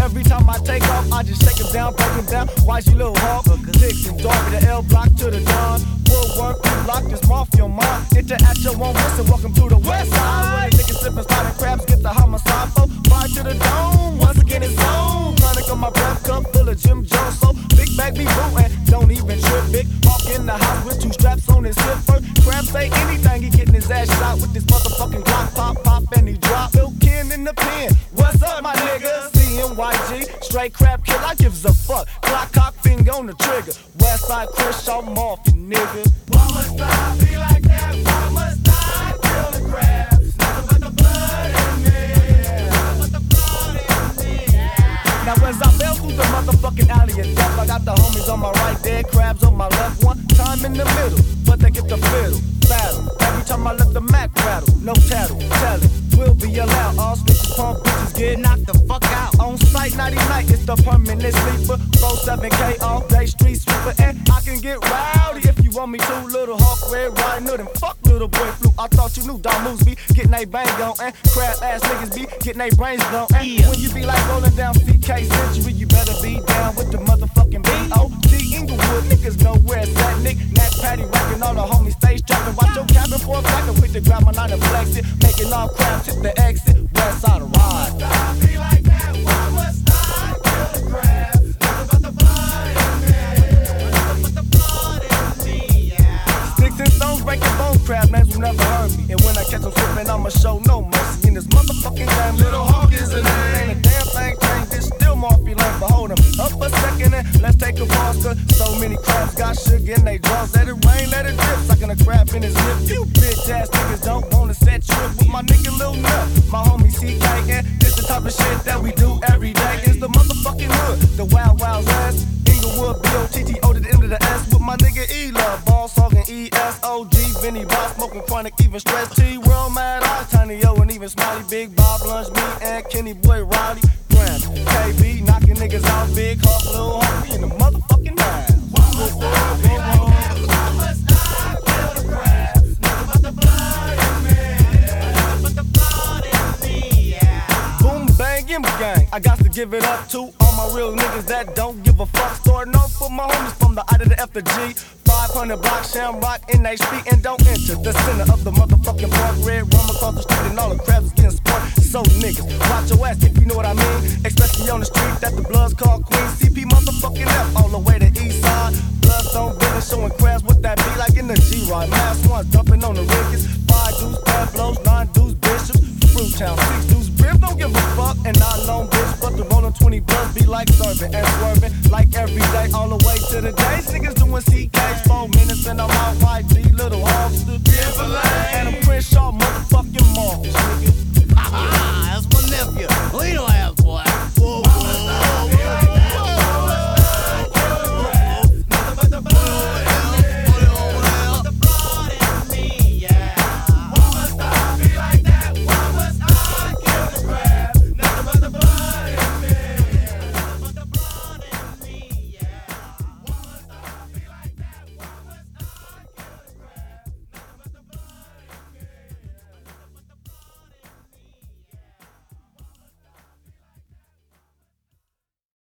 Every time I take off, I just shake 'em down, break 'em down. Watch you little hawk. Dixon, Darby, the L block to the dawn. Woodwork, you block this mafia mom. Enter at your own risk and welcome to the west side. Where they niggas sippin' spotted crabs, get the homicide. Fire to the dome, once again it's on. Chronic on my breath cup full of Jim Jones. So big bag be bootin', don't even trip. Big hawk in the house with 2 straps on his hip. First crab say anything, he getting his ass shot with this motherfucking Glock. Pop, and he drop. Lil' Ken in the pen, what's up my nigga? CMYG, straight crab kill, I gives a fuck. Glock cock finger on the trigger. Westside Chris, I'm off you nigga. Why must I be like that? Why must I kill the crabs? Nothing but the blood in me. Nothing but the blood in me. Now as I fell through the motherfucking alley of death, I got the homies on my right, dead crabs on my left. One time in the middle, but they get the fiddle. Battle. Every time I let the Mac rattle, no tattle, tell it, will be allowed. All snitches, pump bitches get knocked the fuck out. On site, nighty night, it's the permanent sleeper. 47K all day, street sweeper, and I can get rowdy if you want me to. Little hawk, red riding hood, and fuck little boy flu. I thought you knew Don Moose be getting they bang on, and crab ass niggas be getting they brains blown. And when you be like rolling down CK Century, you better be down with the motherfucking B.O.G. Inglewood. Niggas know where it's at, Nick, Nat, Patty, racking all the homies stage trapping. Watch your cabin for a second, quick to grab my 9 and flex it. Making all crabs hit the exit, west side of ride. Why must I be like that? Why must I kill the crabs? Nothing but the blood in me. Nothing but the blood in me, yeah. Sticks and stones breaking bone, crab names will never hurt me. And when I catch them slipping, I'ma show no mercy. In this motherfucking game, Little Hawk is the name. Ain't a damn thing changed, it's still Morphe lane. But hold 'em up a second and let's take a pause. Cause so many crabs got sugar in they jaws. Let it rain, let it drip, sucking a crab in his lip. You bitch ass niggas don't wanna set trip with my nigga Lil Nut. My homie CK, and this the type of shit that we do every day. It's the motherfucking hood, the Wild Wild West. Inglewood, B.O.T.T.O. to the M to the S. With my nigga E-Love, Ball, Soggin, E.S.O.G. Vinny Boss, smoking chronic, even stress T. World Mad Eyes, Tiny O, and even Smiley. Big Bob, Lunch, me, and Kenny Boy, Riley. Grant, KB, knocking niggas out. Big Hawk, Lil Hawk, in the motherfucking house. Why must I be like that? Why must I kill the crabs? Nothing but the blood in me. Nothing but the blood in me, yeah. Boom, bang, in gang. I got to give it up to all my real niggas that don't give a fuck. Starting off with my homies from the I to the F to G. 500 block, Shamrock, NHP, and don't enter the center of the motherfucking park. Red rum across the street, and all the crabs is getting sport. So niggas, watch your ass if you know what I mean. Especially on the street that the blood's called Queen. CP motherfucking F all the way to East Side. Bloodstone building, showing crabs what that be like in the G-Ride. Mass ones dumping on the riggers. 5 dudes, Pablos, 9 dudes, Bishops. Fruit Town, 6 dudes, Brim don't give a fuck. And not long bitch, but the rollin' 20 bucks be like serving and swerving. Like every day, all the way to the days. Niggas doing CKs, 4 minutes, and I'm out YG, Little Hogs, the Timberlane. and I'm Crenshaw, motherfucking Marcus, nigga.